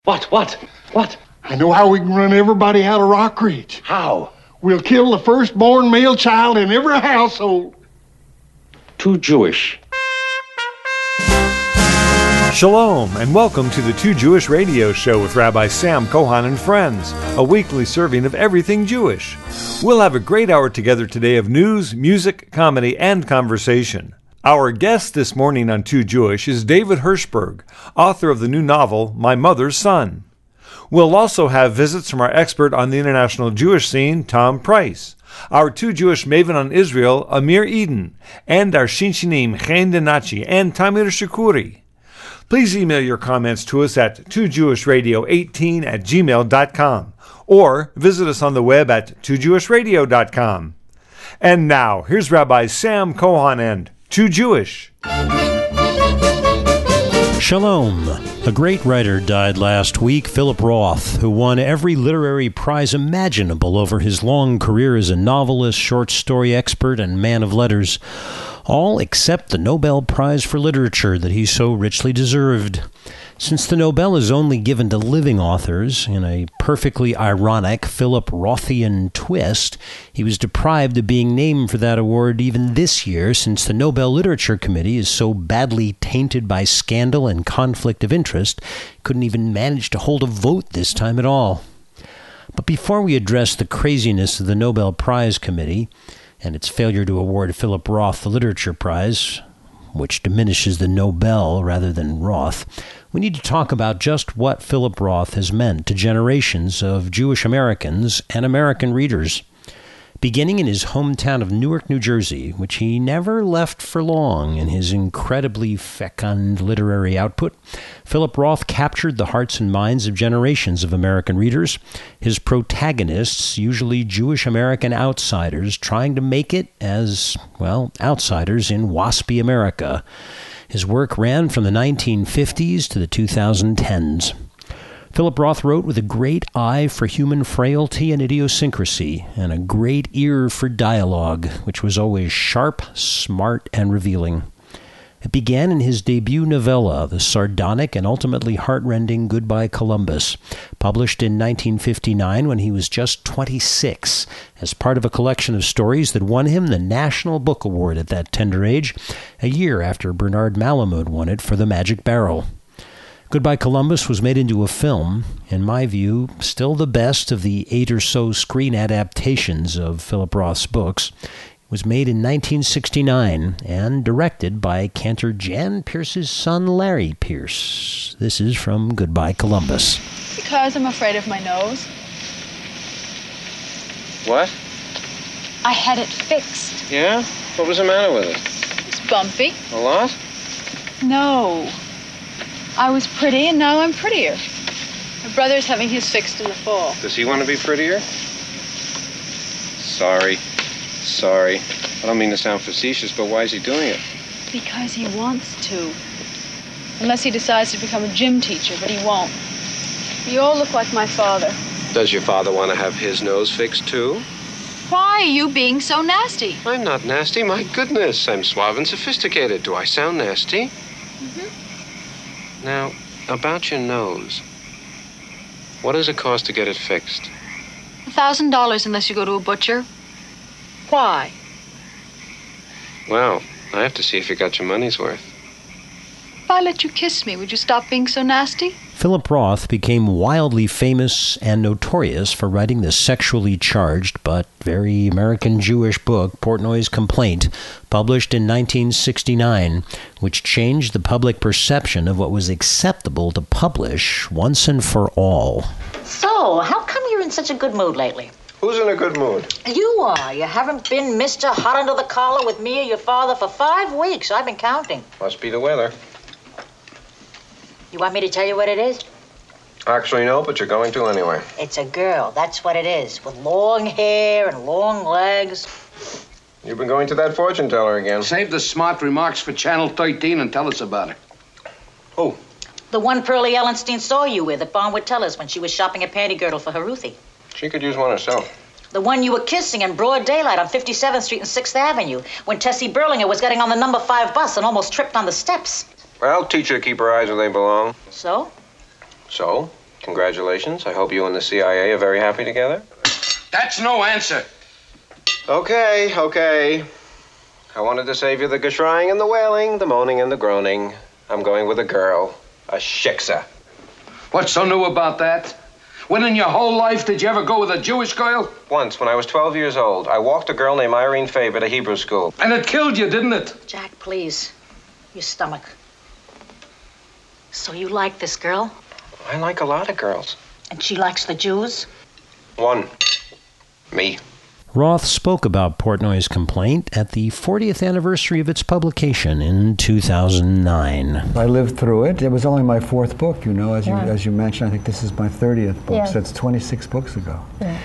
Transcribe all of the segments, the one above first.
What? I know how we can run everybody out of Rock Ridge. How? We'll kill the firstborn male child in every household. Too Jewish. Shalom, and welcome to the Too Jewish Radio Show with Rabbi Sam Cohan and friends, a weekly serving of everything Jewish. We'll have a great hour together today of news, music, comedy, and conversation. Our guest this morning on Too Jewish is David Hirschberg, author of the new novel, My Mother's Son. We'll also have visits from our expert on the international Jewish scene, Tom Price, our Too Jewish maven on Israel, Amir Eden, and our Shinshinim, Chen Denachi, and Tamir Shukuri. Please email your comments to us at toojewishradio18@gmail.com or visit us on the web at toojewishradio.com. And now, here's Rabbi Sam Cohan and Too Jewish. Shalom. A great writer died last week, Philip Roth, who won every literary prize imaginable over his long career as a novelist, short story expert, and man of letters, all except the Nobel Prize for Literature that he so richly deserved. Since the Nobel is only given to living authors, in a perfectly ironic Philip Rothian twist, he was deprived of being named for that award even this year, since the Nobel Literature Committee is so badly tainted by scandal and conflict of interest, couldn't even manage to hold a vote this time at all. But before we address the craziness of the Nobel Prize Committee and its failure to award Philip Roth the Literature Prize, which diminishes the Nobel rather than Roth, we need to talk about just what Philip Roth has meant to generations of Jewish Americans and American readers. Beginning in his hometown of Newark, New Jersey, which he never left for long in his incredibly fecund literary output, Philip Roth captured the hearts and minds of generations of American readers, his protagonists, usually Jewish American outsiders, trying to make it as, well, outsiders in waspy America. His work ran from the 1950s to the 2010s. Philip Roth wrote with a great eye for human frailty and idiosyncrasy, and a great ear for dialogue, which was always sharp, smart, and revealing. It began in his debut novella, the sardonic and ultimately heartrending Goodbye Columbus, published in 1959 when he was just 26, as part of a collection of stories that won him the National Book Award at that tender age, a year after Bernard Malamud won it for The Magic Barrel. Goodbye Columbus was made into a film, in my view, still the best of the 8 or so screen adaptations of Philip Roth's books. It was made in 1969 and directed by Cantor Jan Pierce's son, Larry Pierce. This is from Goodbye Columbus. Because I'm afraid of my nose. What? I had it fixed. Yeah? What was the matter with it? It's bumpy. A lot? No. I was pretty, and now I'm prettier. My brother's having his fixed in the fall. Does he want to be prettier? Sorry. I don't mean to sound facetious, but why is he doing it? Because he wants to. Unless he decides to become a gym teacher, but he won't. You all look like my father. Does your father want to have his nose fixed, too? Why are you being so nasty? I'm not nasty. My goodness, I'm suave and sophisticated. Do I sound nasty? Mm-hmm. Now, about your nose. What does it cost to get it fixed? $1,000 unless you go to a butcher. Why? Well, I have to see if you got your money's worth. If I let you kiss me, would you stop being so nasty? Philip Roth became wildly famous and notorious for writing the sexually charged but very American Jewish book, Portnoy's Complaint, published in 1969, which changed the public perception of what was acceptable to publish once and for all. So, how come you're in such a good mood lately? Who's in a good mood? You are. You haven't been Mr. Hot Under the Collar with me or your father for 5 weeks. I've been counting. Must be the weather. You want me to tell you what it is? Actually, no, but you're going to anyway. It's a girl, that's what it is, with long hair and long legs. You've been going to that fortune teller again. Save the smart remarks for Channel 13 and tell us about it. Who? The one Pearlie Ellenstein saw you with at Barnwood Tellers when she was shopping a panty girdle for her Ruthie. She could use one herself. The one you were kissing in broad daylight on 57th Street and 6th Avenue when Tessie Burlinger was getting on the number 5 bus and almost tripped on the steps. Well, teach her to keep her eyes where they belong. So? So? Congratulations. I hope you and the CIA are very happy together. That's no answer. Okay. I wanted to save you the gushrying and the wailing, the moaning and the groaning. I'm going with a girl, a shiksa. What's so new about that? When in your whole life did you ever go with a Jewish girl? Once, when I was 12 years old, I walked a girl named Irene Faber to Hebrew school. And it killed you, didn't it? Jack, please. Your stomach. So you like this girl? I like a lot of girls. And she likes the Jews? One. Me. Roth spoke about Portnoy's complaint at the 40th anniversary of its publication in 2009. I lived through it. It was only my fourth book, you know, as you mentioned. I think this is my 30th book, so it's 26 books ago.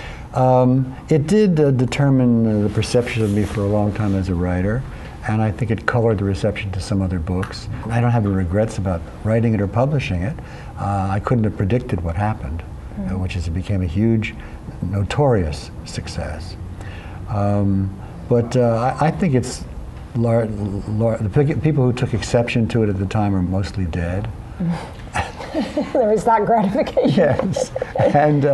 It did determine the perception of me for a long time as a writer, and I think it colored the reception to some other books. I don't have any regrets about writing it or publishing it. I couldn't have predicted what happened, which is it became a huge, notorious success. But I think it's the people who took exception to it at the time are mostly dead. There is that gratification. Yes, and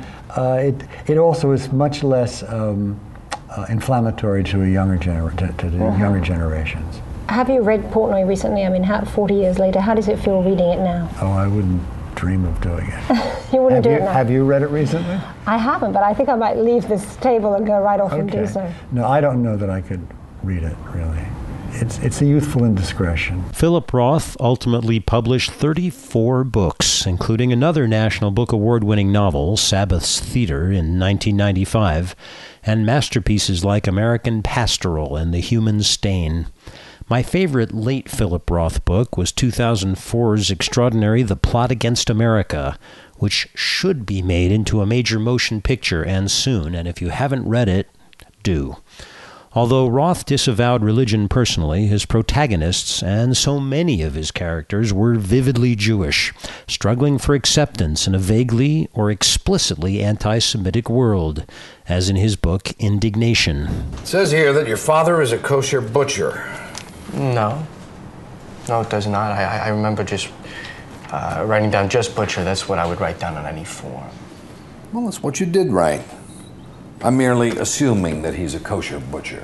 it also is much less inflammatory to younger generations. Have you read Portnoy recently? I mean, 40 years later, how does it feel reading it now? Oh, I wouldn't dream of doing it. You wouldn't do it now? Have you read it recently? I haven't, but I think I might leave this table and go right off and do so. No, I don't know that I could read it, really. It's a youthful indiscretion. Philip Roth ultimately published 34 books, including another National Book Award-winning novel, Sabbath's Theater, in 1995, and masterpieces like American Pastoral and The Human Stain. My favorite late Philip Roth book was 2004's extraordinary The Plot Against America, which should be made into a major motion picture, and soon, and if you haven't read it, do. Although Roth disavowed religion personally, his protagonists and so many of his characters were vividly Jewish, struggling for acceptance in a vaguely or explicitly anti-Semitic world, as in his book Indignation. It says here that your father is a kosher butcher. No, it does not. I remember just writing down just butcher. That's what I would write down on any form. Well, that's what you did write. I'm merely assuming that he's a kosher butcher.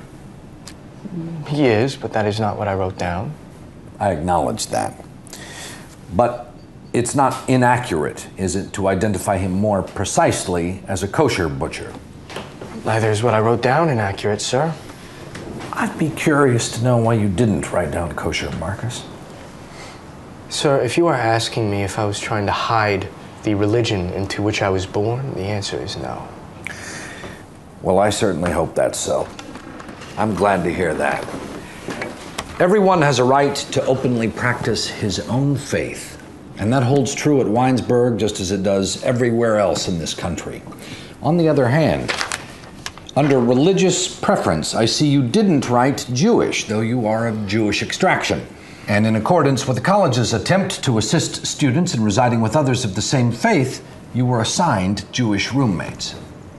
He is, but that is not what I wrote down. I acknowledge that. But it's not inaccurate, is it, to identify him more precisely as a kosher butcher? Neither is what I wrote down inaccurate, sir. I'd be curious to know why you didn't write down kosher, Marcus. Sir, if you are asking me if I was trying to hide the religion into which I was born, the answer is no. Well, I certainly hope that's so. I'm glad to hear that. Everyone has a right to openly practice his own faith, and that holds true at Weinsberg just as it does everywhere else in this country. On the other hand, under religious preference, I see you didn't write Jewish, though you are of Jewish extraction. And in accordance with the college's attempt to assist students in residing with others of the same faith, you were assigned Jewish roommates.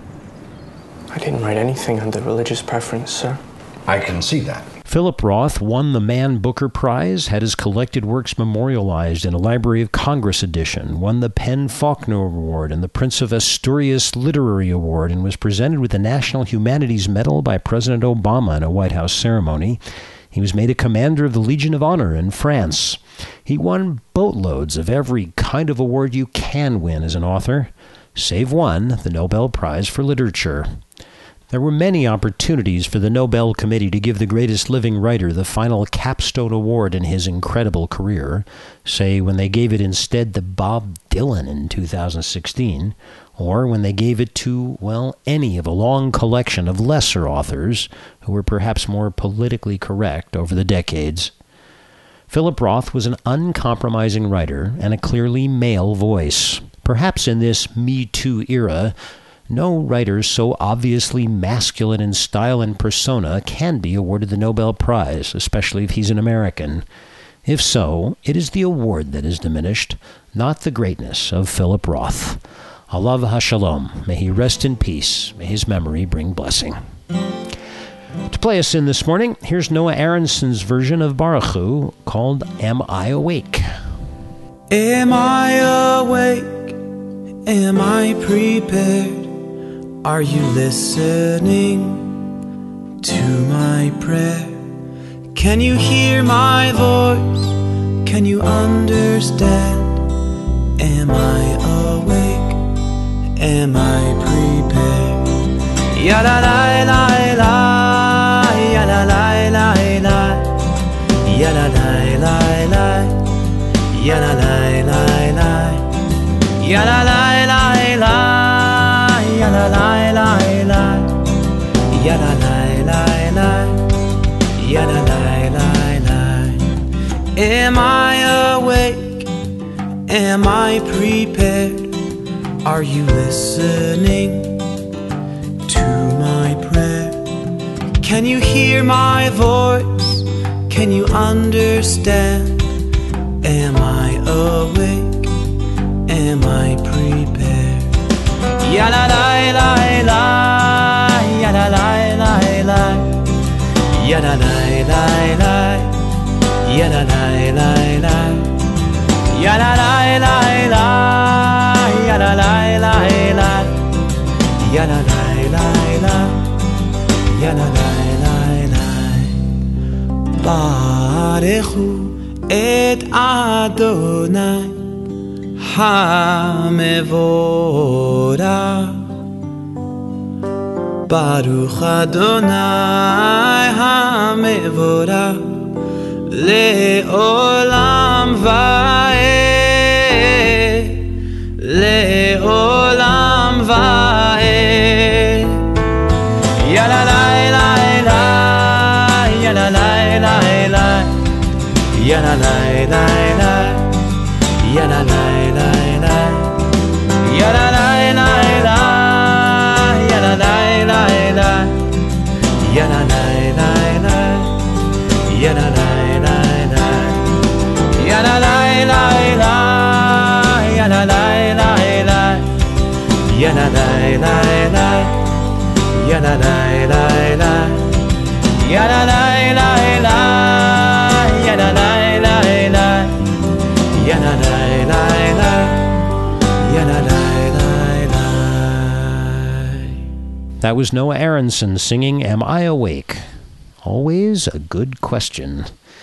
I didn't write anything under religious preference, sir. I can see that. Philip Roth won the Man Booker Prize, had his collected works memorialized in a Library of Congress edition, won the Penn Faulkner Award and the Prince of Asturias Literary Award, and was presented with the National Humanities Medal by President Obama in a White House ceremony. He was made a Commander of the Legion of Honor in France. He won boatloads of every kind of award you can win as an author, save one, the Nobel Prize for Literature. There were many opportunities for the Nobel Committee to give the greatest living writer the final capstone award in his incredible career, say when they gave it instead to Bob Dylan in 2016, or when they gave it to, well, any of a long collection of lesser authors who were perhaps more politically correct over the decades. Philip Roth was an uncompromising writer and a clearly male voice. Perhaps in this Me Too era, no writer so obviously masculine in style and persona can be awarded the Nobel Prize, especially if he's an American. If so, it is the award that is diminished, not the greatness of Philip Roth. Alav HaShalom. May he rest in peace. May his memory bring blessing. To play us in this morning, here's Noah Aronson's version of Baruch Hu called Am I Awake? Am I awake? Am I prepared? Are you listening to my prayer? Can you hear my voice? Can you understand? Am I awake? Am I prepared? Ya la la la la, ya la la la la, ya la la la la, ya la la la la, ya la la la la, ya la la la la, ya la la la la, ya la la la la. Am I awake? Am I prepared? Are you listening to my prayer? Can you hear my voice? Can you understand? Am I awake? Am I prepared? Ya la la la la, ya la la la la, ya la la la la, ya la la la la, ya la la la la, ya la la la la, ya la la la la, ya la la la la. Barechu et Adonai HaMevorach. Baruch Adonai HaMevorach Le'olam va'ed, Le'olam va'ed. Ya la la la la, ya la la la la, ya la la la la, ya la la la la, ya la la la la, ya la la la la, ya la la la la, ya la la la la, ya la la la la, ya la la la la, ya la la la la, ya la la la la, ya la la la la, ya la la la la, ya la la la la, ya la la la la. That was Noah Aronson singing Am I Awake? Always a good question,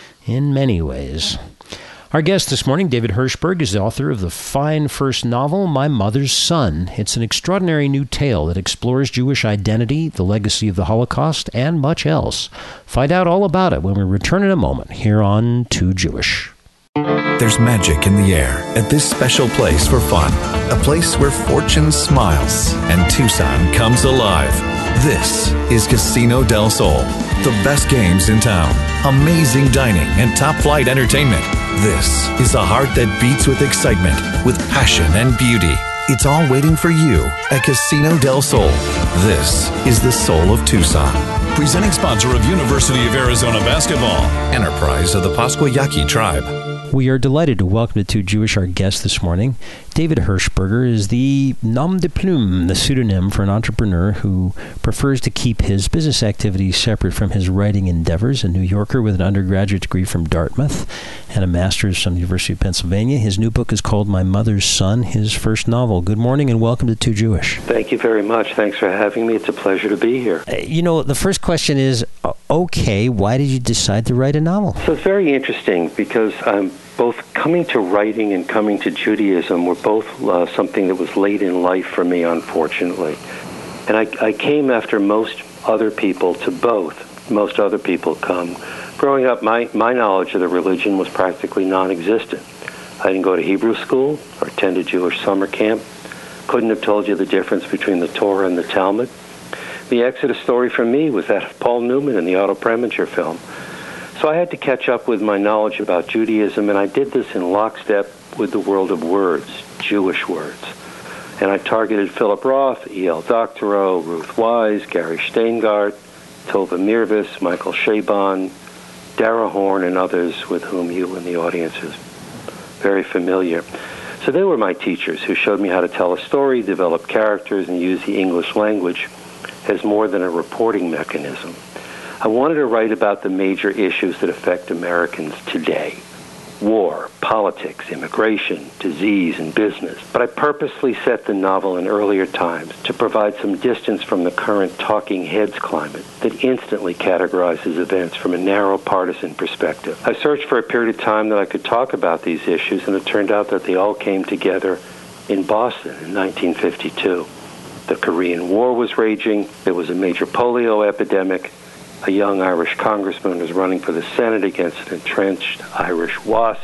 in many ways. Our guest this morning, David Hirshberg, is the author of the fine first novel, My Mother's Son. It's an extraordinary new tale that explores Jewish identity, the legacy of the Holocaust, and much else. Find out all about it when we return in a moment here on Too Jewish. There's magic in the air at this special place for fun. A place where fortune smiles and Tucson comes alive. This is Casino del Sol. The best games in town, amazing dining, and top-flight entertainment. This is a heart that beats with excitement, with passion and beauty. It's all waiting for you at Casino del Sol. This is the soul of Tucson. Presenting sponsor of University of Arizona Basketball. Enterprise of the Pasquayaqui Tribe. We are delighted to welcome to Too Jewish our guest this morning. David Hirshberger is the nom de plume, the pseudonym for an entrepreneur who prefers to keep his business activities separate from his writing endeavors. A New Yorker with an undergraduate degree from Dartmouth and a master's from the University of Pennsylvania. His new book is called My Mother's Son, his first novel. Good morning and welcome to Too Jewish. Thank you very much. Thanks for having me. It's a pleasure to be here. The first question is, okay, why did you decide to write a novel? So it's very interesting because both coming to writing and coming to Judaism were both something that was late in life for me, unfortunately. And I came after most other people to both. Most other people come. Growing up, my knowledge of the religion was practically non-existent. I didn't go to Hebrew school or attend a Jewish summer camp. Couldn't have told you the difference between the Torah and the Talmud. The Exodus story for me was that of Paul Newman in the Otto Preminger film. So I had to catch up with my knowledge about Judaism, and I did this in lockstep with the world of words, Jewish words. And I targeted Philip Roth, E.L. Doctorow, Ruth Wise, Gary Steingart, Tova Mirvis, Michael Chabon, Dara Horn, and others with whom you in the audience is very familiar. So they were my teachers who showed me how to tell a story, develop characters, and use the English language as more than a reporting mechanism. I wanted to write about the major issues that affect Americans today. war, politics, immigration, disease, and business. But I purposely set the novel in earlier times to provide some distance from the current talking heads climate that instantly categorizes events from a narrow partisan perspective. I searched for a period of time that I could talk about these issues, and it turned out that they all came together in Boston in 1952. The Korean War was raging. There was a major polio epidemic. A young Irish congressman was running for the Senate against an entrenched Irish wasp,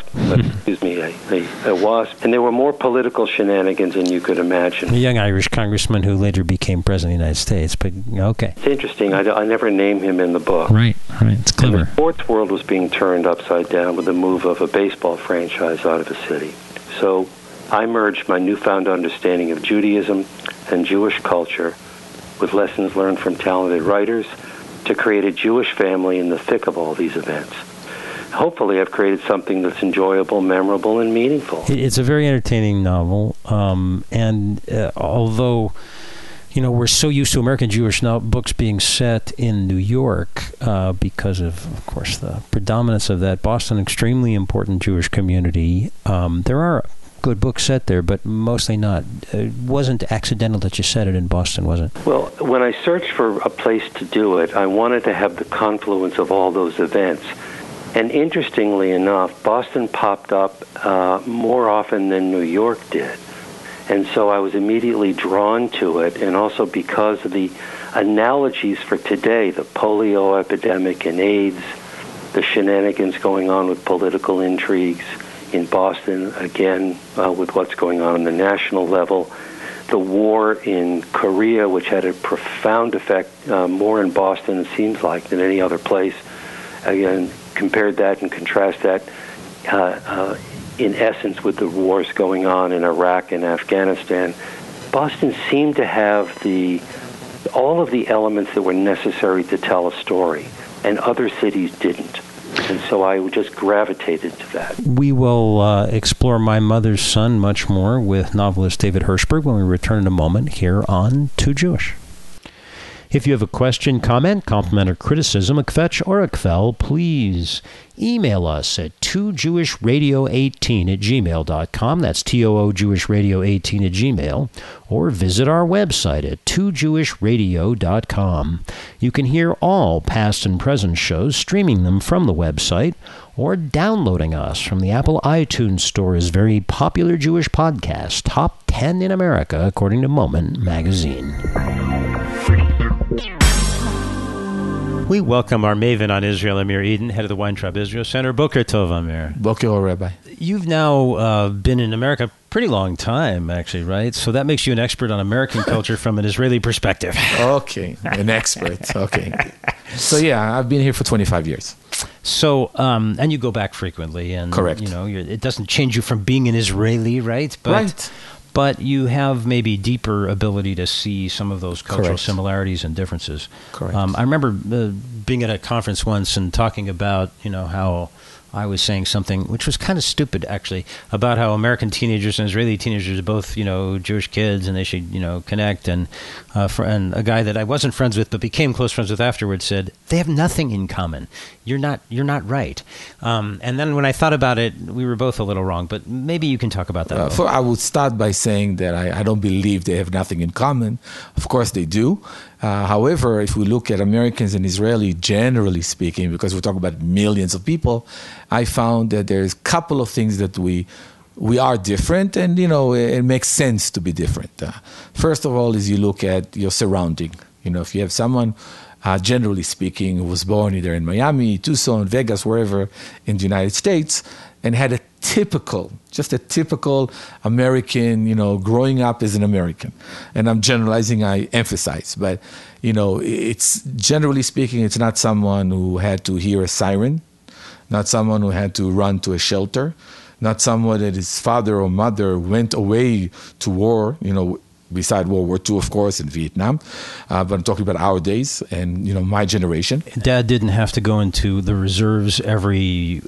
a wasp. And there were more political shenanigans than you could imagine. A young Irish congressman who later became president of the United States, but okay. It's interesting. I never name him in the book. Right. It's clever. And the sports world was being turned upside down with the move of a baseball franchise out of the city. So I merged my newfound understanding of Judaism and Jewish culture with lessons learned from talented writers to create a Jewish family in the thick of all these events. Hopefully, I've created something that's enjoyable, memorable, and meaningful. It's a very entertaining novel, and although we're so used to American Jewish books being set in New York because of course, the predominance of that Boston extremely important Jewish community. There are good books set there, but mostly not. It wasn't accidental that you set it in Boston, was it? Well, when I searched for a place to do it, I wanted to have the confluence of all those events. And interestingly enough, Boston popped up more often than New York did. And so I was immediately drawn to it, and also because of the analogies for today, the polio epidemic and AIDS, the shenanigans going on with political intrigues in Boston, again, with what's going on the national level. The war in Korea, which had a profound effect more in Boston, it seems like, than any other place. Again, compared that and contrast that, in essence, with the wars going on in Iraq and Afghanistan. Boston seemed to have all of the elements that were necessary to tell a story, and other cities didn't. And so I just gravitated to that. We will explore My Mother's Son much more with novelist David Hirschberg when we return in a moment here on Too Jewish. If you have a question, comment, compliment, or criticism, a kvetch or a kvel, please email us at toojewishradio18@gmail.com. That's toojewishradio18@gmail. Or visit our website at toojewishradio.com. You can hear all past and present shows, streaming them from the website, or downloading us from the Apple iTunes Store's very popular Jewish podcast, Top 10 in America, according to Moment magazine. We welcome our maven on Israel, Amir Eden, head of the Weintraub Israel Center. Boker Tov, Amir. Boker Tov, Rabbi. You've now been in America a pretty long time, actually, right? So that makes you an expert on American culture from an Israeli perspective. Okay, an expert. Okay. So, yeah, I've been here for 25 years. So, and you go back frequently. And, correct. It doesn't change you from being an Israeli, right? Right. But you have maybe deeper ability to see some of those cultural Correct. similarities and differences. Correct. I remember being at a conference once and talking about, how I was saying something which was kind of stupid, actually, about how American teenagers and Israeli teenagers are both, Jewish kids, and they should, connect. And a guy that I wasn't friends with but became close friends with afterwards said, they have nothing in common. You're not right. And then when I thought about it, we were both a little wrong. But maybe you can talk about that. I would start by saying that I don't believe they have nothing in common. Of course they do. However, if we look at Americans and Israeli, generally speaking, because we're talking about millions of people, I found that there's a couple of things that we are different, and, it makes sense to be different. First of all is you look at your surrounding. If you have someone, generally speaking, who was born either in Miami, Tucson, Vegas, wherever in the United States, and had a typical American, growing up as an American. And I'm generalizing, I emphasize. But, it's generally speaking, it's not someone who had to hear a siren, not someone who had to run to a shelter, not someone that his father or mother went away to war, beside World War II, of course, in Vietnam. But I'm talking about our days and, my generation. Dad didn't have to go into the reserves every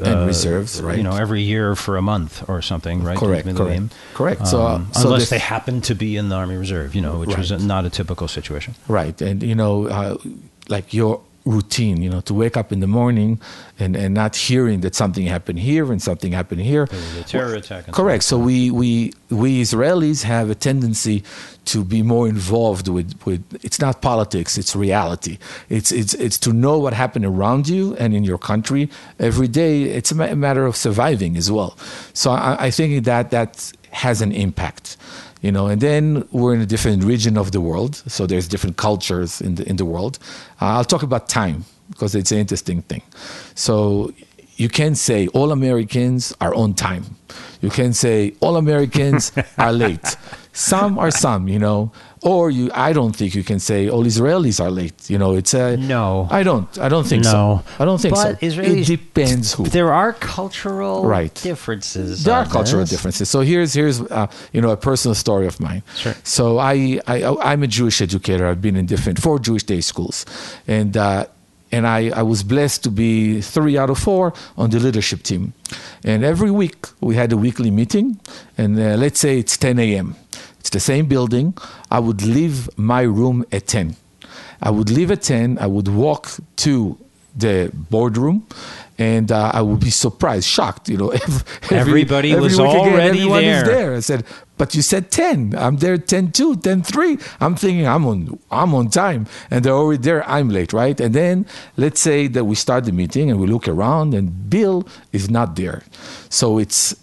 year for a month or something, right? Correct. So unless they happened to be in the Army Reserve, which was not a typical situation. Right. And, like your routine, to wake up in the morning and not hearing that something happened here and something happened here. The terror attack. Correct. So we Israelis have a tendency to be more involved with it's not politics, it's reality. It's to know what happened around you and in your country every day. It's a matter of surviving as well. So I think that has an impact. And then we're in a different region of the world, so there's different cultures in the world. I'll talk about time because it's an interesting thing. So you can say all Americans are on time. You can say all Americans are late. Some are some, or I don't think you can say all Israelis are late. It's a no. I don't think so. I don't think so. Israelis, it depends who. There are cultural differences. There are cultural differences. So here's a personal story of mine. Sure. So I'm a Jewish educator. I've been in 4 Jewish day schools, and I was blessed to be 3 out of 4 on the leadership team. And every week we had a weekly meeting, and let's say it's 10 a.m. It's the same building. I would leave my room at 10. I would leave at 10. I would walk to the boardroom, and I would be surprised, shocked. Everybody was already everyone there. Is there. I said, but you said 10. I'm there 10:02, 10:03. I'm thinking I'm on time, and they're already there. I'm late, right? And then let's say that we start the meeting and we look around, and Bill is not there. So it's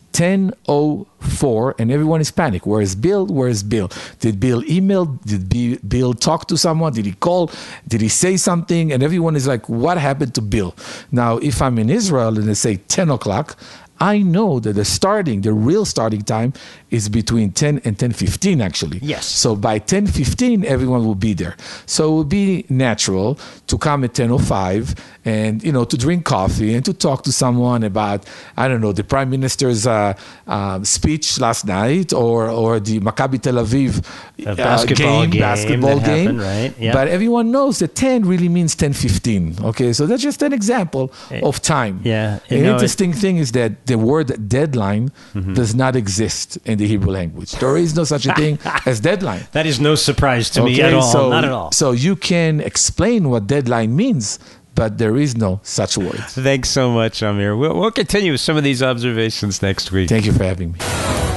10:04, and everyone is panicked. Where is Bill? Where is Bill? Did Bill email? Did Bill talk to someone? Did he call? Did he say something? And everyone is like, what happened to Bill? Now, if I'm in Israel and they say 10 o'clock, I know that the real starting time is between 10 and 10:15 actually. Yes. So by 10:15, everyone will be there. So it would be natural to come at 10:05 and, to drink coffee and to talk to someone about, I don't know, the Prime Minister's speech last night or the Maccabi Tel Aviv basketball game. Happened, right? Yeah. But everyone knows that 10 really means 10:15. Okay, so that's just an example of time. Yeah. The interesting thing is that the word deadline does not exist in the Hebrew language. There is no such a thing as deadline. That is no surprise to me at all. So, not at all. So you can explain what deadline means, but there is no such word. Thanks so much, Amir. We'll continue with some of these observations next week. Thank you for having me.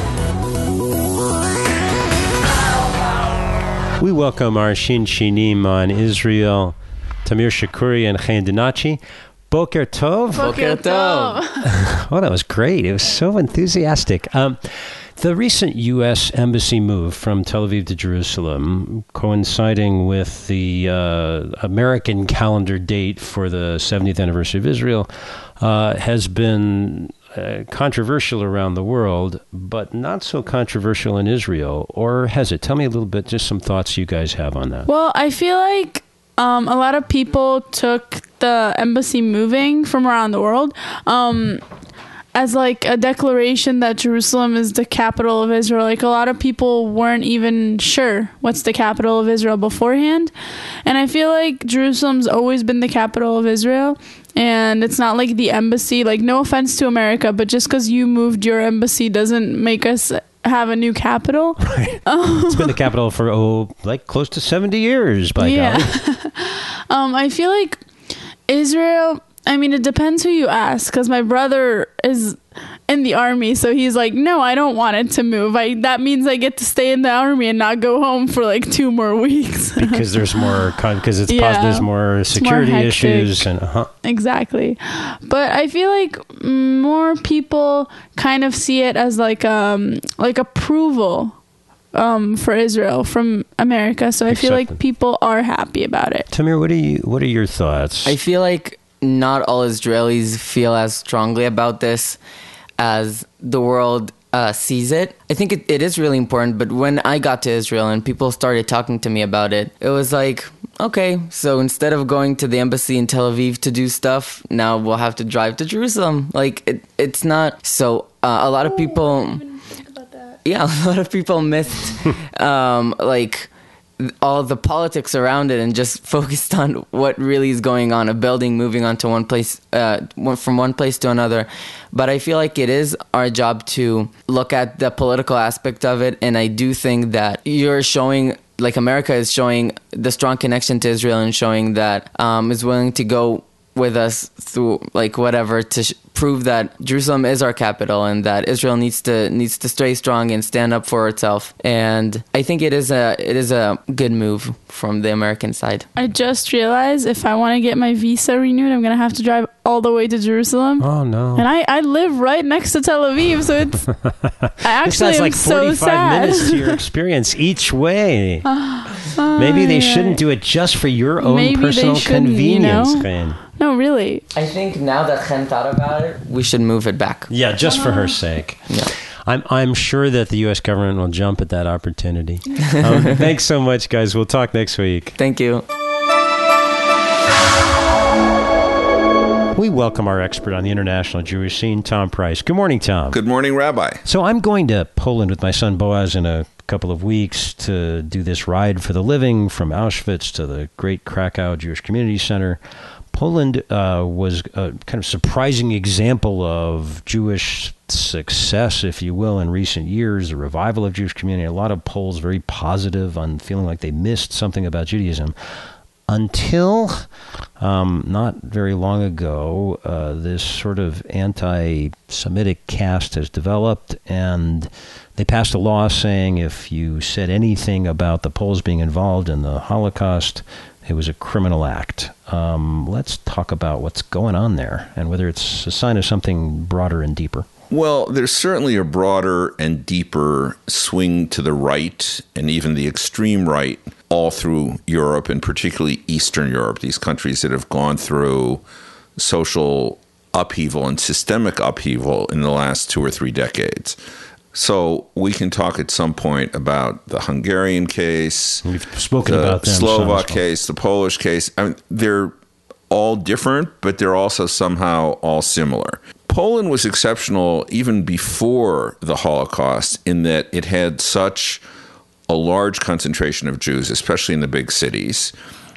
We welcome our Shin Shinim on Israel, Tamir Shakuri and Chaim Dinachi. Boker Tov. Boker Tov. Oh, that was great. It was so enthusiastic. The recent U.S. embassy move from Tel Aviv to Jerusalem, coinciding with the American calendar date for the 70th anniversary of Israel, has been controversial around the world, but not so controversial in Israel. Or has it? Tell me a little bit, just some thoughts you guys have on that. Well, I feel like a lot of people took the embassy moving from around the world as like a declaration that Jerusalem is the capital of Israel. Like a lot of people weren't even sure what's the capital of Israel beforehand. And I feel like Jerusalem's always been the capital of Israel. And it's not like the embassy, like no offense to America, but just because you moved your embassy doesn't make us have a new capital. Right. It's been the capital for close to 70 years, by golly. I feel like Israel, I mean, it depends who you ask, because my brother is in the army, so he's like, no, I don't want it to move. That means I get to stay in the army and not go home for like 2 more weeks. Because there's more, there's more security issues. Exactly. But I feel like more people kind of see it as like approval for Israel from America. So I feel like people are happy about it. Tamir, what are your thoughts? I feel like not all Israelis feel as strongly about this as the world sees it. I think it is really important, but when I got to Israel and people started talking to me about it, it was like, okay, so instead of going to the embassy in Tel Aviv to do stuff, now we'll have to drive to Jerusalem. Like, it's not... So a lot of people... Yeah, a lot of people missed, all the politics around it and just focused on what really is going on, a building moving on to one place, from one place to another. But I feel like it is our job to look at the political aspect of it, and I do think that you're showing like America is showing the strong connection to Israel and showing that is willing to go with us through like whatever to prove that Jerusalem is our capital and that Israel needs to stay strong and stand up for itself. And I think it is a good move from the American side. I just realized if I want to get my visa renewed, I'm gonna have to drive all the way to Jerusalem. Oh no! And I live right next to Tel Aviv, so it's I actually am like 45 so sad. minutes to your experience each way. Maybe they shouldn't do it just for your own personal convenience, Chen. No, really. I think now that Chen thought about it, we should move it back. Yeah, just for her sake. Yeah. I'm sure that the U.S. government will jump at that opportunity. Thanks so much, guys. We'll talk next week. Thank you. We welcome our expert on the international Jewish scene, Tom Price. Good morning, Tom. Good morning, Rabbi. So I'm going to Poland with my son Boaz in a couple of weeks to do this ride for the living from Auschwitz to the great Krakow Jewish Community Center. Poland was a kind of surprising example of Jewish success, if you will, in recent years, the revival of Jewish community. A lot of Poles very positive on feeling like they missed something about Judaism. Until not very long ago, this sort of anti-Semitic caste has developed, and they passed a law saying if you said anything about the Poles being involved in the Holocaust, it was a criminal act. Let's talk about what's going on there and whether it's a sign of something broader and deeper. Well, there's certainly a broader and deeper swing to the right and even the extreme right all through Europe, and particularly Eastern Europe, these countries that have gone through social upheaval and systemic upheaval in the last 2 or 3 decades. So we can talk at some point about the Hungarian case, we've spoken about them, the Slovak case, the Polish case. I mean, they're all different, but they're also somehow all similar. Poland was exceptional even before the Holocaust in that it had such a large concentration of Jews, especially in the big cities,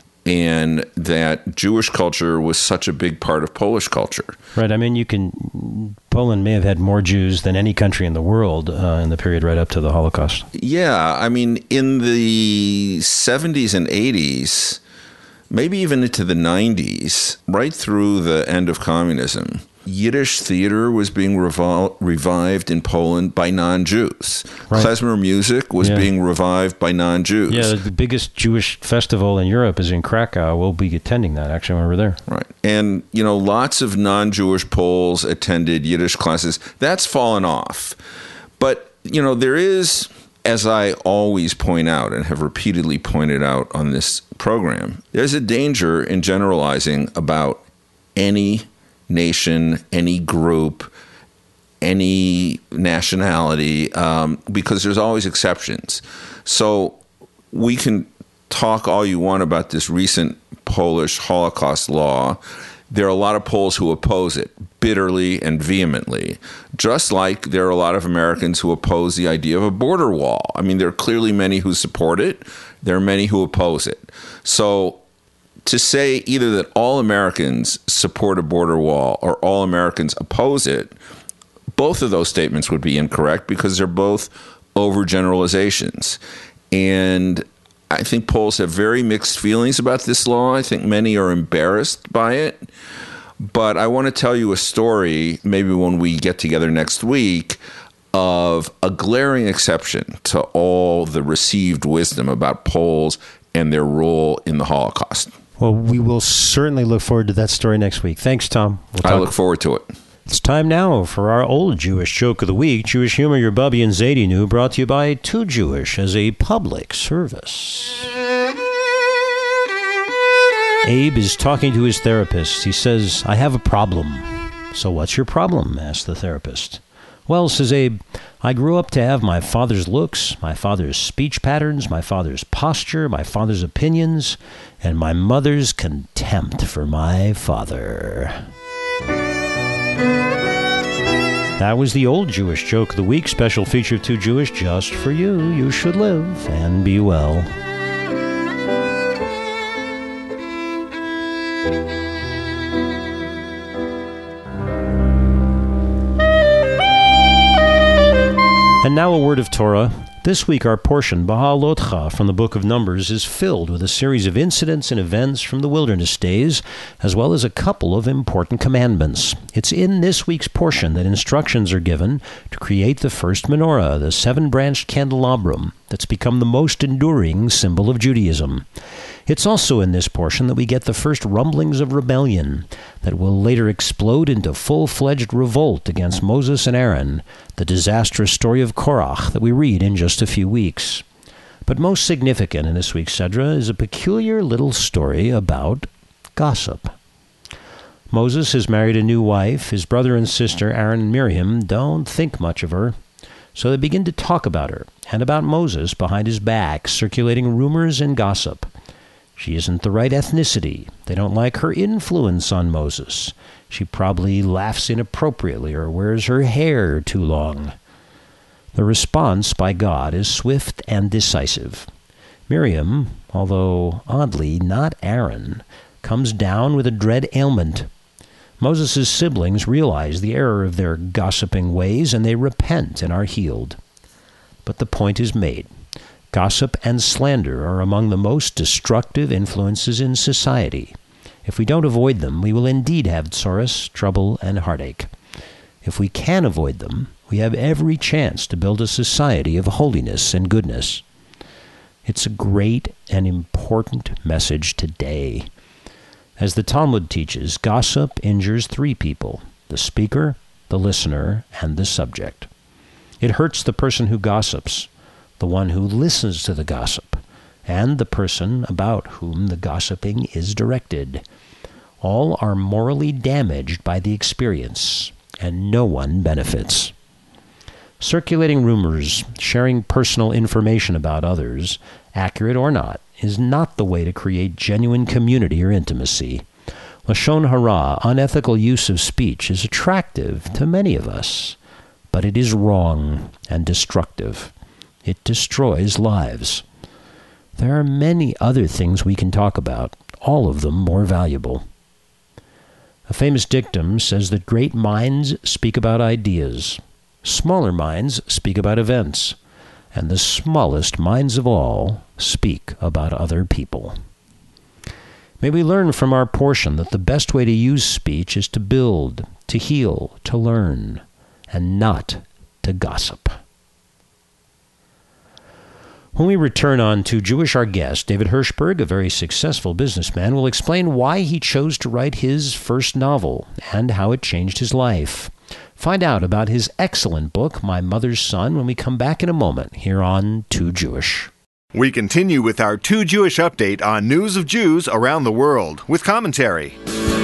and that Jewish culture was such a big part of Polish culture. Right. I mean, Poland may have had more Jews than any country in the world in the period right up to the Holocaust. Yeah. I mean, in the 70s and 80s, maybe even into the 90s, right through the end of communism, Yiddish theater was being revived in Poland by non-Jews. Right. Klezmer music was being revived by non-Jews. Yeah, the biggest Jewish festival in Europe is in Krakow. We'll be attending that, actually, when we're there. Right. And, lots of non-Jewish Poles attended Yiddish classes. That's fallen off. But, there is, as I always point out and have repeatedly pointed out on this program, there's a danger in generalizing about any nation, any group, any nationality, because there's always exceptions. So we can talk all you want about this recent Polish Holocaust law. There are a lot of Poles who oppose it bitterly and vehemently, just like there are a lot of Americans who oppose the idea of a border wall. I mean, there are clearly many who support it. There are many who oppose it. So to say either that all Americans support a border wall or all Americans oppose it, both of those statements would be incorrect because they're both overgeneralizations. And I think Poles have very mixed feelings about this law. I think many are embarrassed by it. But I want to tell you a story, maybe when we get together next week, of a glaring exception to all the received wisdom about Poles and their role in the Holocaust. Well, we will certainly look forward to that story next week. Thanks, Tom. I look forward to it. It's time now for our old Jewish joke of the week, Jewish humor, your Bubby and Zadie knew, brought to you by Too Jewish as a public service. Abe is talking to his therapist. He says, I have a problem. So what's your problem? Asked the therapist. Well, says Abe, I grew up to have my father's looks, my father's speech patterns, my father's posture, my father's opinions, and my mother's contempt for my father. That was the old Jewish joke of the week, special feature of Too Jewish, just for you. You should live and be well. And now a word of Torah. This week, our portion, Bahalotcha, from the Book of Numbers, is filled with a series of incidents and events from the wilderness days, as well as a couple of important commandments. It's in this week's portion that instructions are given to create the first menorah, the seven-branched candelabrum that's become the most enduring symbol of Judaism. It's also in this portion that we get the first rumblings of rebellion that will later explode into full-fledged revolt against Moses and Aaron, the disastrous story of Korach that we read in just a few weeks. But most significant in this week's Sedra is a peculiar little story about gossip. Moses has married a new wife. His brother and sister, Aaron and Miriam, don't think much of her. So they begin to talk about her and about Moses behind his back, circulating rumors and gossip. She isn't the right ethnicity. They don't like her influence on Moses. She probably laughs inappropriately or wears her hair too long. The response by God is swift and decisive. Miriam, although oddly not Aaron, comes down with a dread ailment. Moses' siblings realize the error of their gossiping ways, and they repent and are healed. But the point is made. Gossip and slander are among the most destructive influences in society. If we don't avoid them, we will indeed have tsaros, trouble, and heartache. If we can avoid them, we have every chance to build a society of holiness and goodness. It's a great and important message today. As the Talmud teaches, gossip injures three people: the speaker, the listener, and the subject. It hurts the person who gossips, the one who listens to the gossip, and the person about whom the gossiping is directed. All are morally damaged by the experience, and no one benefits. Circulating rumors, sharing personal information about others, accurate or not, is not the way to create genuine community or intimacy. Lashon hara, unethical use of speech, is attractive to many of us, but it is wrong and destructive. It destroys lives. There are many other things we can talk about, all of them more valuable. A famous dictum says that great minds speak about ideas, smaller minds speak about events, and the smallest minds of all speak about other people. May we learn from our portion that the best way to use speech is to build, to heal, to learn, and not to gossip. When we return on To Jewish, our guest, David Hirshberg, a very successful businessman, will explain why he chose to write his first novel and how it changed his life. Find out about his excellent book, My Mother's Son, when we come back in a moment here on To Jewish. We continue with our To Jewish update on news of Jews around the world with commentary.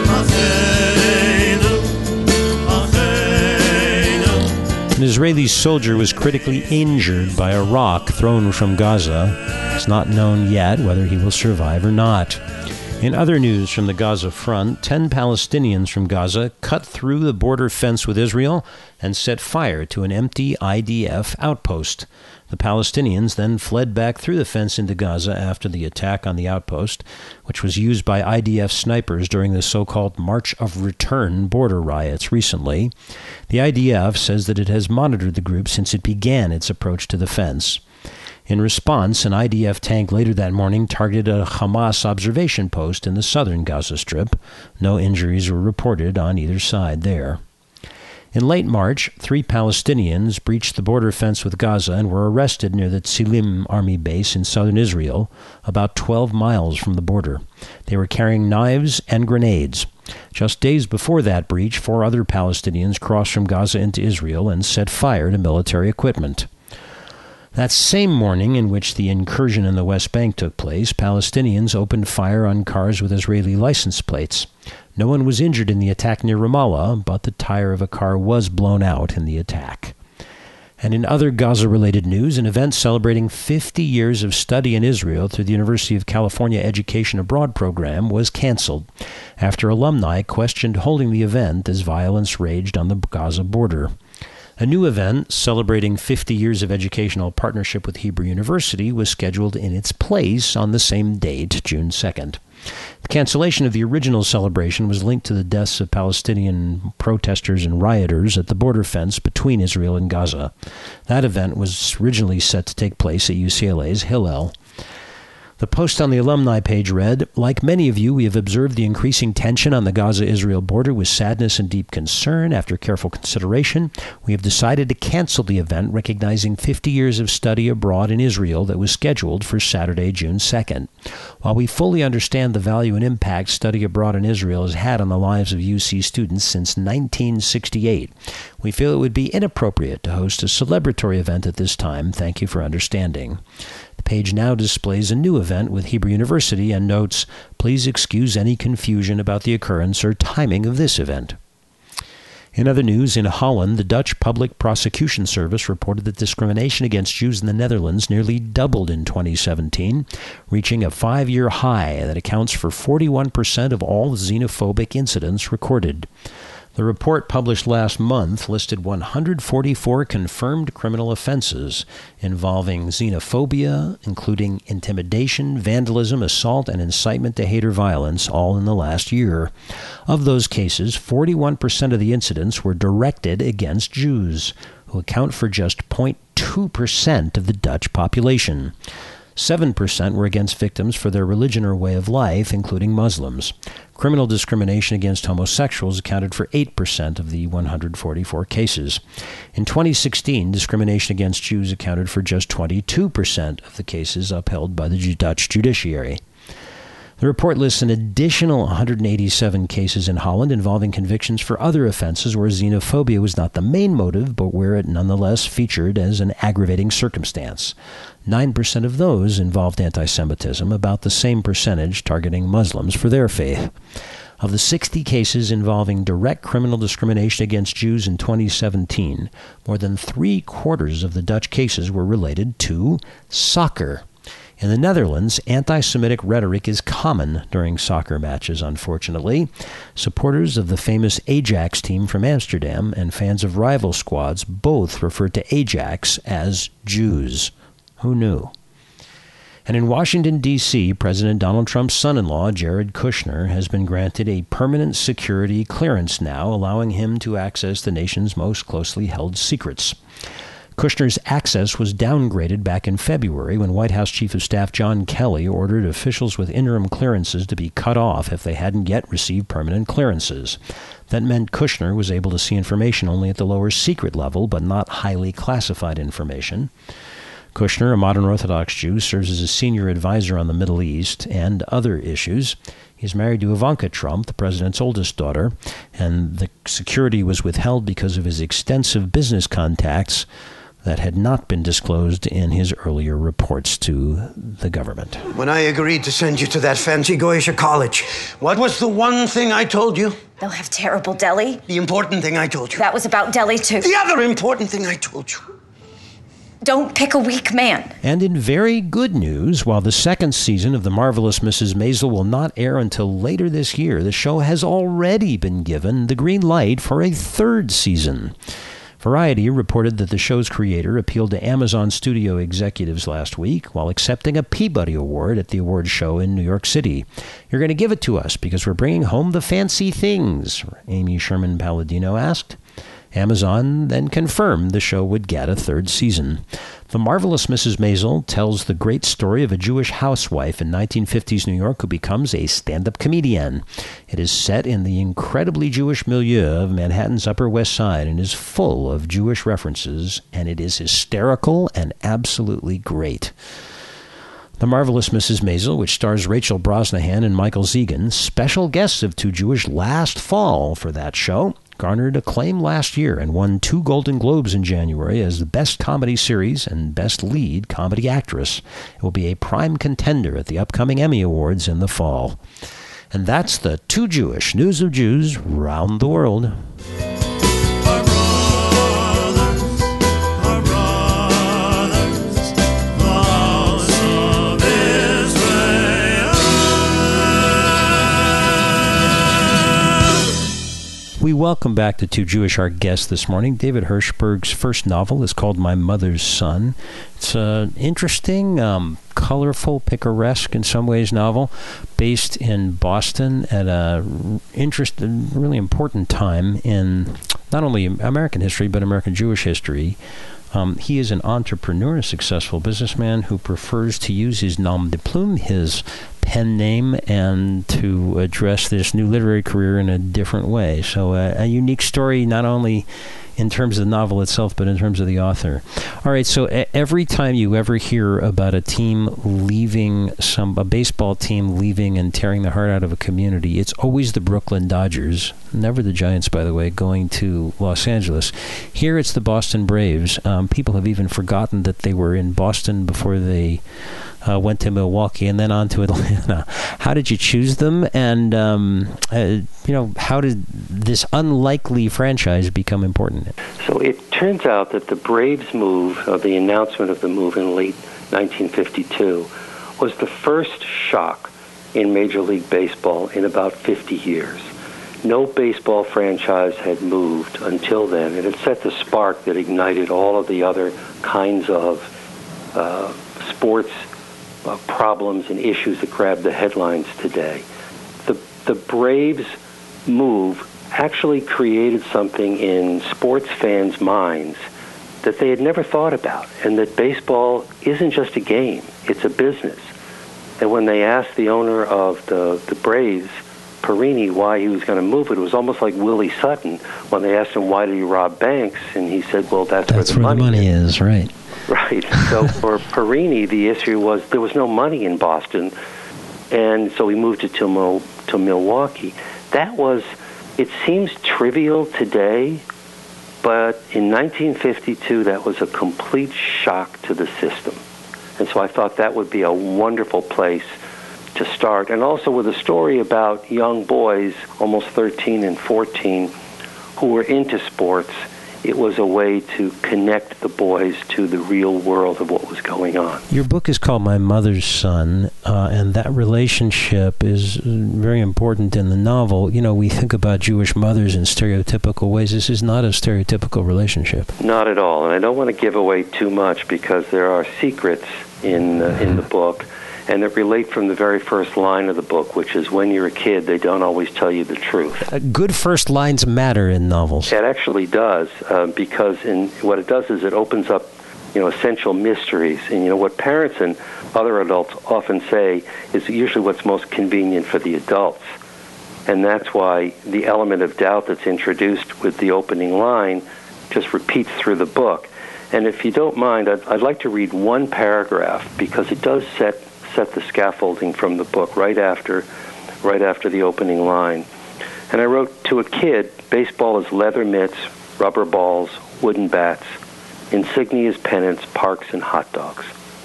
An Israeli soldier was critically injured by a rock thrown from Gaza. It's not known yet whether he will survive or not. In other news from the Gaza front, 10 Palestinians from Gaza cut through the border fence with Israel and set fire to an empty IDF outpost. The Palestinians then fled back through the fence into Gaza after the attack on the outpost, which was used by IDF snipers during the so-called March of Return border riots recently. The IDF says that it has monitored the group since it began its approach to the fence. In response, an IDF tank later that morning targeted a Hamas observation post in the southern Gaza Strip. No injuries were reported on either side there. In late March, 3 Palestinians breached the border fence with Gaza and were arrested near the Tzilim army base in southern Israel, about 12 miles from the border. They were carrying knives and grenades. Just days before that breach, 4 other Palestinians crossed from Gaza into Israel and set fire to military equipment. That same morning in which the incursion in the West Bank took place, Palestinians opened fire on cars with Israeli license plates. No one was injured in the attack near Ramallah, but the tire of a car was blown out in the attack. And in other Gaza-related news, an event celebrating 50 years of study in Israel through the University of California Education Abroad program was canceled after alumni questioned holding the event as violence raged on the Gaza border. A new event celebrating 50 years of educational partnership with Hebrew University was scheduled in its place on the same date, June 2nd. The cancellation of the original celebration was linked to the deaths of Palestinian protesters and rioters at the border fence between Israel and Gaza. That event was originally set to take place at UCLA's Hillel. The post on the alumni page read, "Like many of you, we have observed the increasing tension on the Gaza-Israel border with sadness and deep concern. After careful consideration, we have decided to cancel the event recognizing 50 years of study abroad in Israel that was scheduled for Saturday, June 2nd. While we fully understand the value and impact study abroad in Israel has had on the lives of UC students since 1968, we feel it would be inappropriate to host a celebratory event at this time. Thank you for understanding." The page now displays a new event with Hebrew University and notes, "Please excuse any confusion about the occurrence or timing of this event." In other news, in Holland, the Dutch Public Prosecution Service reported that discrimination against Jews in the Netherlands nearly doubled in 2017, reaching a 5-year high that accounts for 41% of all xenophobic incidents recorded. The report published last month listed 144 confirmed criminal offenses involving xenophobia, including intimidation, vandalism, assault, and incitement to hate or violence, all in the last year. Of those cases, 41% of the incidents were directed against Jews, who account for just 0.2% of the Dutch population. 7% were against victims for their religion or way of life, including Muslims. Criminal discrimination against homosexuals accounted for 8% of the 144 cases. In 2016, discrimination against Jews accounted for just 22% of the cases upheld by the Dutch judiciary. The report lists an additional 187 cases in Holland involving convictions for other offenses where xenophobia was not the main motive, but where it nonetheless featured as an aggravating circumstance. 9% of those involved anti-Semitism, about the same percentage targeting Muslims for their faith. Of the 60 cases involving direct criminal discrimination against Jews in 2017, more than 3/4 of the Dutch cases were related to soccer. In the Netherlands, anti-Semitic rhetoric is common during soccer matches, unfortunately. Supporters of the famous Ajax team from Amsterdam and fans of rival squads both refer to Ajax as Jews. Who knew? And in Washington, D.C., President Donald Trump's son-in-law, Jared Kushner, has been granted a permanent security clearance now, allowing him to access the nation's most closely held secrets. Kushner's access was downgraded back in February when White House Chief of Staff John Kelly ordered officials with interim clearances to be cut off if they hadn't yet received permanent clearances. That meant Kushner was able to see information only at the lower secret level, but not highly classified information. Kushner, a modern Orthodox Jew, serves as a senior advisor on the Middle East and other issues. He's married to Ivanka Trump, the president's oldest daughter, and the security was withheld because of his extensive business contacts that had not been disclosed in his earlier reports to the government. When I agreed to send you to that fancy Goyish college, what was the one thing I told you? They'll have terrible deli. The important thing I told you. That was about deli, too. The other important thing I told you. Don't pick a weak man. And in very good news, while the second season of The Marvelous Mrs. Maisel will not air until later this year, the show has already been given the green light for a third season. Variety reported that the show's creator appealed to Amazon studio executives last week while accepting a Peabody Award at the awards show in New York City. "You're going to give it to us because we're bringing home the fancy things?" Amy Sherman Palladino asked. Amazon then confirmed the show would get a third season. The Marvelous Mrs. Maisel tells the great story of a Jewish housewife in 1950s New York who becomes a stand-up comedian. It is set in the incredibly Jewish milieu of Manhattan's Upper West Side and is full of Jewish references, and it is hysterical and absolutely great. The Marvelous Mrs. Maisel, which stars Rachel Brosnahan and Michael Zegan, special guests of Too Jewish last fall for that show, garnered acclaim last year and won 2 Golden Globes in January as the Best Comedy Series and Best Lead Comedy Actress. It will be a prime contender at the upcoming Emmy Awards in the fall. And that's the Too Jewish news of Jews round the world. We welcome back the two Jewish art guests this morning. David Hirschberg's first novel is called My Mother's Son. It's an interesting, colorful, picaresque in some ways novel based in Boston at a really important time in not only American history but American Jewish history. He is an entrepreneur, a successful businessman who prefers to use his nom de plume, his pen name, and to address this new literary career in a different way. So a unique story, not only in terms of the novel itself, but in terms of the author. All right, so every time you ever hear about a team leaving, a baseball team leaving and tearing the heart out of a community, it's always the Brooklyn Dodgers, never the Giants, by the way, going to Los Angeles. Here it's the Boston Braves. People have even forgotten that they were in Boston before they went to Milwaukee and then on to Atlanta. How did you choose them? And, how did this unlikely franchise become important? So it turns out that the Braves move, the announcement of the move in late 1952, was the first shock in Major League Baseball in about 50 years. No baseball franchise had moved until then, and it set the spark that ignited all of the other kinds of sports problems and issues that grab the headlines today. The Braves move actually created something in sports fans' minds that they had never thought about, and that baseball isn't just a game, it's a business. And when they asked the owner of the Braves, Perini, why he was going to move it was almost like Willie Sutton when they asked him, why did you rob banks? And he said, well, that's where the money is, right? Right. So for Perini, the issue was there was no money in Boston, and so he moved it to Milwaukee. That was, it seems trivial today, but in 1952, that was a complete shock to the system. And so I thought that would be a wonderful place to start. And also with a story about young boys, almost 13 and 14, who were into sports. It was a way to connect the boys to the real world of what was going on. Your book is called My Mother's Son, and that relationship is very important in the novel. You know, we think about Jewish mothers in stereotypical ways. This is not a stereotypical relationship. Not at all, and I don't want to give away too much because there are secrets in the book, and that relate from the very first line of the book, which is when you're a kid, they don't always tell you the truth. Good first lines matter in novels. It actually does, because what it does is it opens up, essential mysteries. And, what parents and other adults often say is usually what's most convenient for the adults. And that's why the element of doubt that's introduced with the opening line just repeats through the book. And if you don't mind, I'd like to read one paragraph because it does set the scaffolding from the book right after the opening line. And I wrote, to a kid, baseball is leather mitts, rubber balls, wooden bats, insignias, pennants, parks, and hot dogs.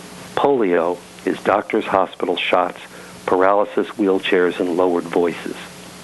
Polio is doctors' hospital shots, paralysis, wheelchairs, and lowered voices.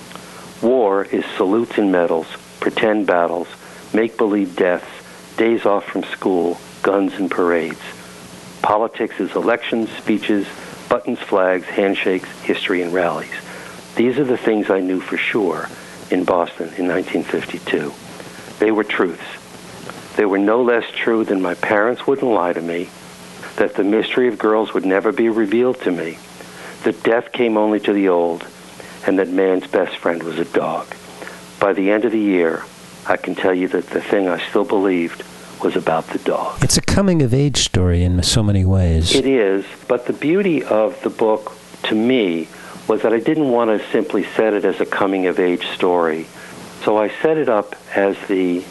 War is salutes and medals, pretend battles, make-believe deaths, days off from school, guns and parades. Politics is elections, speeches, buttons, flags, handshakes, history, and rallies. These are the things I knew for sure in Boston in 1952. They were truths. They were no less true than my parents wouldn't lie to me, that the mystery of girls would never be revealed to me, that death came only to the old, and that man's best friend was a dog. By the end of the year, I can tell you that the thing I still believed was about the dog. It's a coming-of-age story in so many ways. It is, but the beauty of the book, to me, was that I didn't want to simply set it as a coming-of-age story. So I set it up as the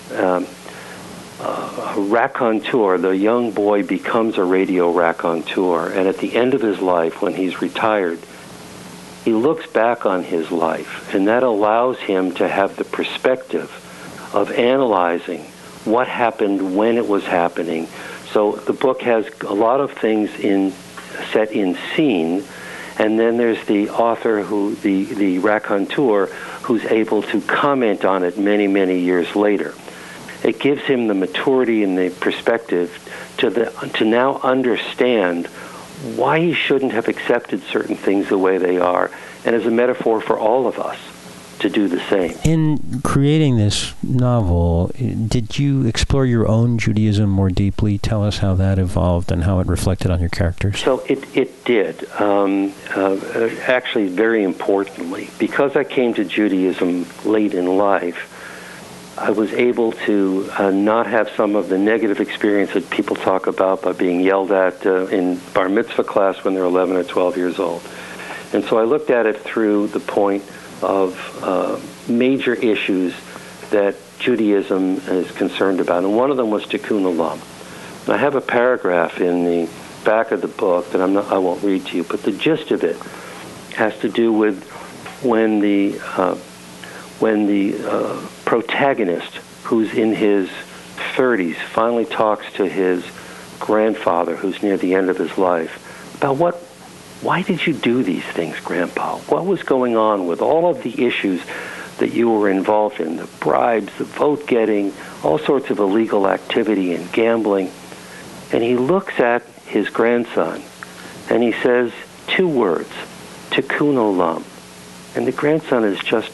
raconteur. The young boy becomes a radio raconteur, and at the end of his life, when he's retired, he looks back on his life, and that allows him to have the perspective of analyzing what happened when it was happening. So the book has a lot of things set in scene, and then there's the author, the raconteur, who's able to comment on it many, many years later. It gives him the maturity and the perspective to now understand why he shouldn't have accepted certain things the way they are, and as a metaphor for all of us. do the same. In creating this novel, did you explore your own Judaism more deeply? Tell us how that evolved and how it reflected on your characters. So it did. Actually, very importantly, because I came to Judaism late in life, I was able to not have some of the negative experience that people talk about by being yelled at in bar mitzvah class when they're 11 or 12 years old. And so I looked at it through the point of major issues that Judaism is concerned about. And one of them was Tikkun Olam. And I have a paragraph in the back of the book that I won't read to you, but the gist of it has to do with when the protagonist, who's in his 30s, finally talks to his grandfather, who's near the end of his life, about why did you do these things, Grandpa? What was going on with all of the issues that you were involved in, the bribes, the vote getting, all sorts of illegal activity and gambling? And he looks at his grandson and he says 2 words, Tikkun Olam. And the grandson is just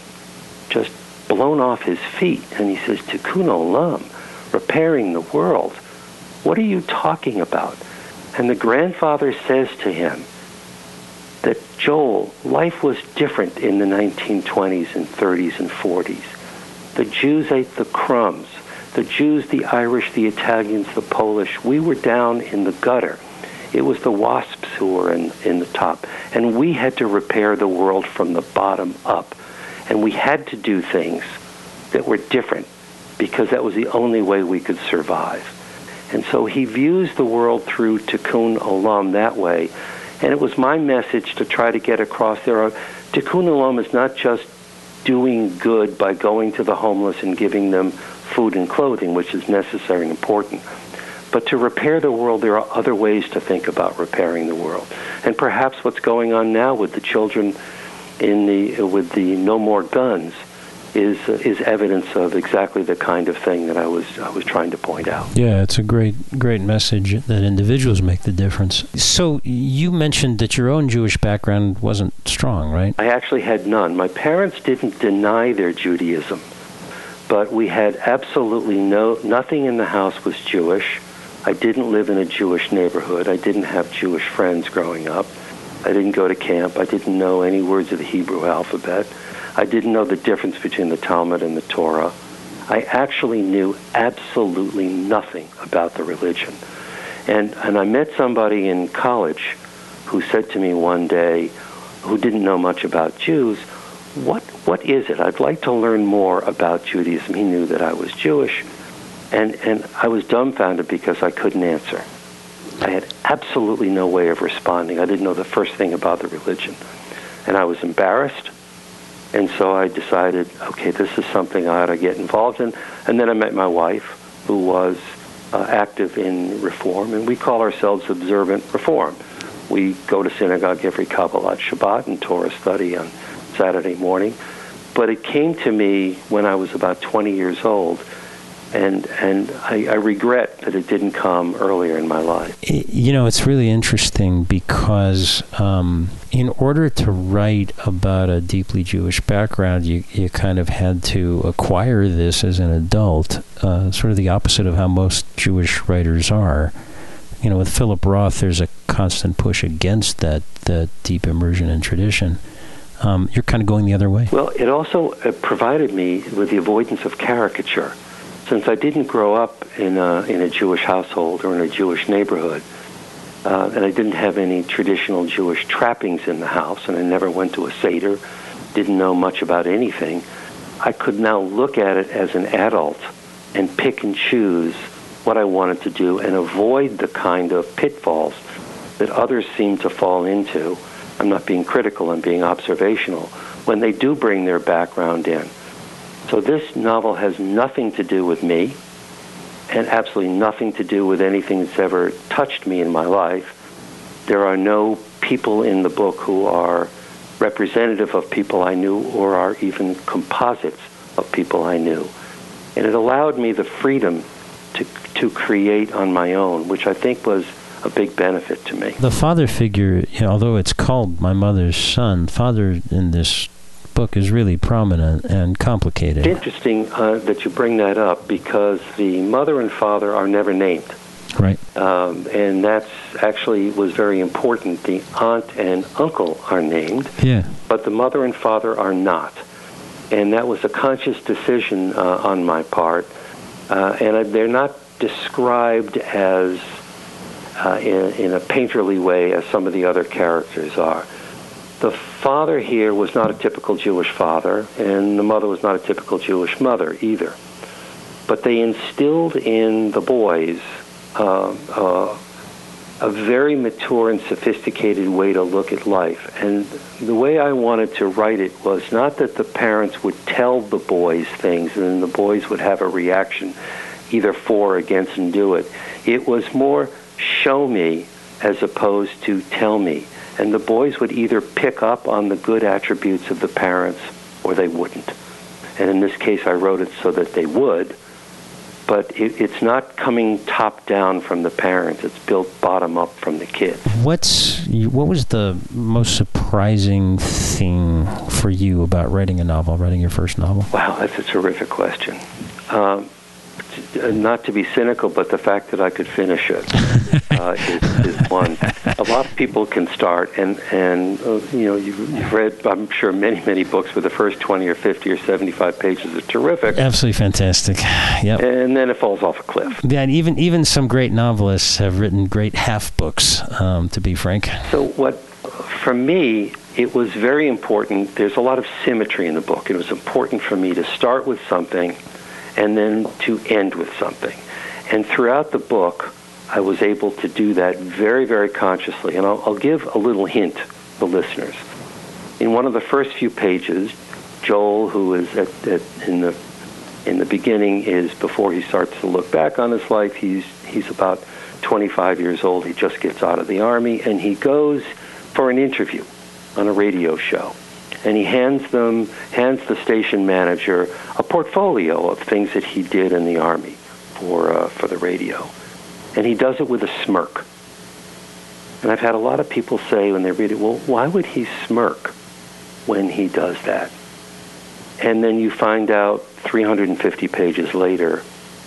blown off his feet, and he says, Tikkun Olam, repairing the world. What are you talking about? And the grandfather says to him that, Joel, life was different in the 1920s and 30s and 40s. The Jews ate the crumbs. The Jews, the Irish, the Italians, the Polish, we were down in the gutter. It was the WASPs who were in the top. And we had to repair the world from the bottom up. And we had to do things that were different because that was the only way we could survive. And so he views the world through Tikkun Olam that way. And it was my message to try to get across there. Tikkun Olam is not just doing good by going to the homeless and giving them food and clothing, which is necessary and important. But to repair the world, there are other ways to think about repairing the world. And perhaps what's going on now with the children with the No More Guns is evidence of exactly the kind of thing that I was trying to point out. Yeah, it's a great message that individuals make the difference. So you mentioned that your own Jewish background wasn't strong, right? I actually had none. My parents didn't deny their Judaism, but we had absolutely nothing in the house was Jewish. I didn't live in a Jewish neighborhood. I didn't have Jewish friends growing up. I didn't go to camp. I didn't know any words of the Hebrew alphabet. I didn't know the difference between the Talmud and the Torah. I actually knew absolutely nothing about the religion. And I met somebody in college who said to me one day, who didn't know much about Jews, what is it? I'd like to learn more about Judaism. He knew that I was Jewish. And I was dumbfounded because I couldn't answer. I had absolutely no way of responding. I didn't know the first thing about the religion. And I was embarrassed. And so I decided, okay, this is something I ought to get involved in. And then I met my wife, who was active in Reform. And we call ourselves Observant Reform. We go to synagogue every Kabbalat Shabbat and Torah study on Saturday morning. But it came to me when I was about 20 years old. And I regret that it didn't come earlier in my life. You know, it's really interesting because in order to write about a deeply Jewish background, you kind of had to acquire this as an adult, sort of the opposite of how most Jewish writers are. You know, with Philip Roth, there's a constant push against that deep immersion in tradition. You're kind of going the other way. Well, it also provided me with the avoidance of caricature. Since I didn't grow up in a Jewish household or in a Jewish neighborhood, and I didn't have any traditional Jewish trappings in the house, and I never went to a Seder, didn't know much about anything, I could now look at it as an adult and pick and choose what I wanted to do and avoid the kind of pitfalls that others seem to fall into. I'm not being critical, I'm being observational, when they do bring their background in. So this novel has nothing to do with me and absolutely nothing to do with anything that's ever touched me in my life. There are no people in the book who are representative of people I knew or are even composites of people I knew. And it allowed me the freedom to create on my own, which I think was a big benefit to me. The father figure, although it's called My Mother's Son, father in this book is really prominent and complicated. It's interesting that you bring that up because the mother and father are never named. Right. And that's actually was very important. The aunt and uncle are named, but the mother and father are not. And that was a conscious decision on my part. And they're not described as in a painterly way as some of the other characters are. The father here was not a typical Jewish father, and the mother was not a typical Jewish mother either. But they instilled in the boys a very mature and sophisticated way to look at life. And the way I wanted to write it was not that the parents would tell the boys things and then the boys would have a reaction either for or against and do it. It was more show me as opposed to tell me. And the boys would either pick up on the good attributes of the parents or they wouldn't. And in this case, I wrote it so that they would. But it's not coming top down from the parents. It's built bottom up from the kids. What was the most surprising thing for you about writing a novel, writing your first novel? Wow, that's a terrific question. Not to be cynical, but the fact that I could finish it is one. A lot of people can start, and you've read, I'm sure, many books where the first 20 or 50 or 75 pages are terrific. Absolutely fantastic. Yep. And then it falls off a cliff. Yeah, and even some great novelists have written great half books, to be frank. So for me, it was very important. There's a lot of symmetry in the book. It was important for me to start with something and then to end with something. And throughout the book, I was able to do that very, very consciously. And I'll give a little hint to the listeners. In one of the first few pages, Joel, who is in the beginning, is before he starts to look back on his life, he's about 25 years old. He just gets out of the Army, and he goes for an interview on a radio show. And he hands the station manager a portfolio of things that he did in the Army for the radio. And he does it with a smirk. And I've had a lot of people say when they read it, well, why would he smirk when he does that? And then you find out 350 pages later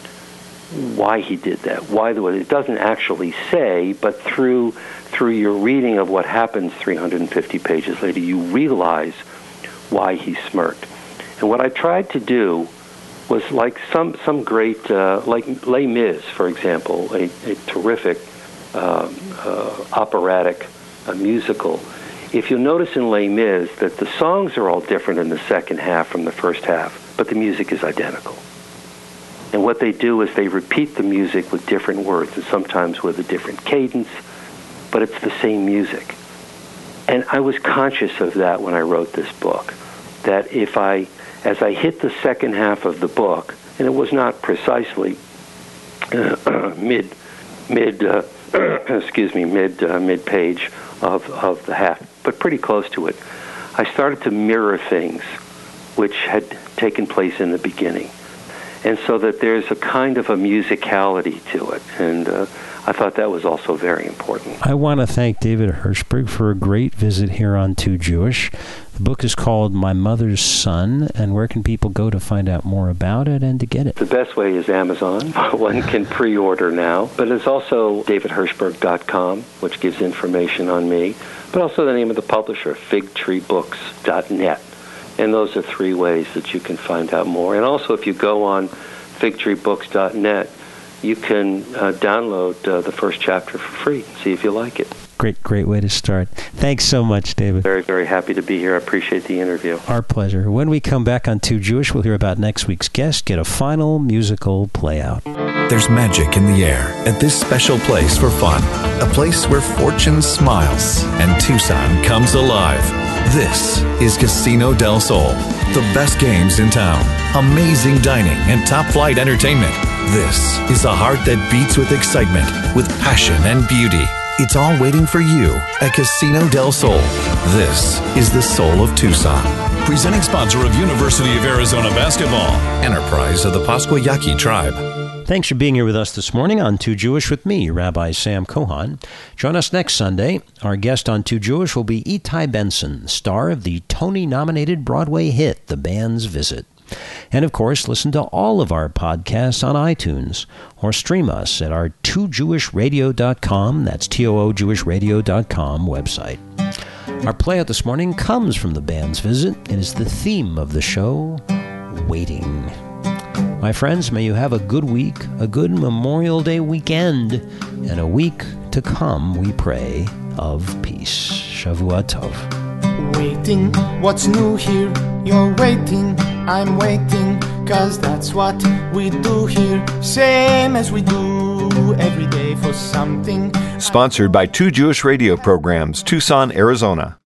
why he did that. It doesn't actually say, but through your reading of what happens 350 pages later, you realize why he smirked. And what I tried to do was like some great, like Les Mis, for example, a terrific operatic musical. If you'll notice in Les Mis that the songs are all different in the second half from the first half, but the music is identical. And what they do is they repeat the music with different words and sometimes with a different cadence, but it's the same music. And I was conscious of that when I wrote this book, that as I hit the second half of the book, and it was not precisely mid page of the half, but pretty close to it, I started to mirror things which had taken place in the beginning. And so that there's a kind of a musicality to it. And I thought that was also very important. I want to thank David Hirshberg for a great visit here on Too Jewish. The book is called My Mother's Son, and where can people go to find out more about it and to get it? The best way is Amazon. One can pre-order now. But it's also davidhirshberg.com, which gives information on me, but also the name of the publisher, figtreebooks.net. And those are three ways that you can find out more. And also, if you go on figtreebooks.net, you can download the first chapter for free. See if you like it. Great way to start. Thanks so much, David. Very, very happy to be here. I appreciate the interview. Our pleasure. When we come back on Too Jewish, we'll hear about next week's guest, get a final musical play out. There's magic in the air at this special place for fun. A place where fortune smiles and Tucson comes alive. This is Casino del Sol. The best games in town, amazing dining, and top-flight entertainment. This is a heart that beats with excitement, with passion and beauty. It's all waiting for you at Casino del Sol. This is the soul of Tucson. Presenting sponsor of University of Arizona basketball. Enterprise of the Pasquayaqui tribe. Thanks for being here with us this morning on Too Jewish with me, Rabbi Sam Cohan. Join us next Sunday. Our guest on Too Jewish will be Itai Benson, star of the Tony-nominated Broadway hit, The Band's Visit. And, of course, listen to all of our podcasts on iTunes or stream us at our toojewishradio.com, that's toojewishradio.com website. Our playout this morning comes from The Band's Visit. It is the theme of the show, Waiting. My friends, may you have a good week, a good Memorial Day weekend, and a week to come, we pray, of peace. Shavua Tov. Waiting, what's new here? You're waiting, I'm waiting, 'cause that's what we do here. Same as we do every day for something. Sponsored by Two Jewish Radio Programs, Tucson, Arizona.